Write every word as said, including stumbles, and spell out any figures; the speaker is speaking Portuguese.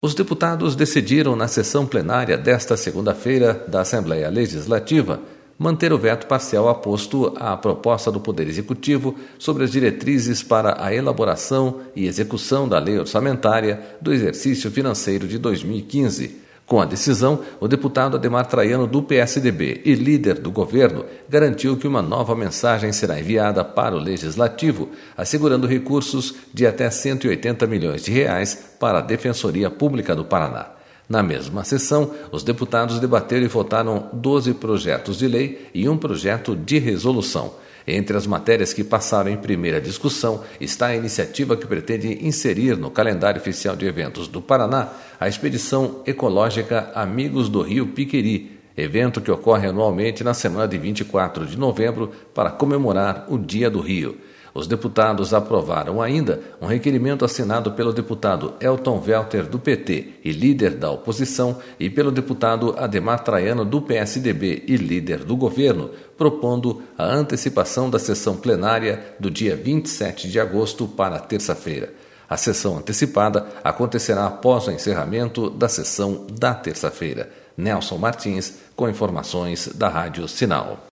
Os deputados decidiram na sessão plenária desta segunda-feira da Assembleia Legislativa manter o veto parcial aposto à proposta do Poder Executivo sobre as diretrizes para a elaboração e execução da lei orçamentária do exercício financeiro de dois mil e quinze. Com a decisão, o deputado Ademar Traiano, do P S D B e líder do governo, garantiu que uma nova mensagem será enviada para o Legislativo, assegurando recursos de até cento e oitenta milhões de reais para a Defensoria Pública do Paraná. Na mesma sessão, os deputados debateram e votaram doze projetos de lei e um projeto de resolução. Entre as matérias que passaram em primeira discussão está a iniciativa que pretende inserir no calendário oficial de eventos do Paraná a expedição ecológica Amigos do Rio Piqueri, evento que ocorre anualmente na semana de vinte e quatro de novembro para comemorar o Dia do Rio. Os deputados aprovaram ainda um requerimento assinado pelo deputado Elton Welter, do P T e líder da oposição, e pelo deputado Ademar Traiano, do P S D B e líder do governo, propondo a antecipação da sessão plenária do dia vinte e sete de agosto para terça-feira. A sessão antecipada acontecerá após o encerramento da sessão da terça-feira. Nelson Martins, com informações da Rádio Sinal.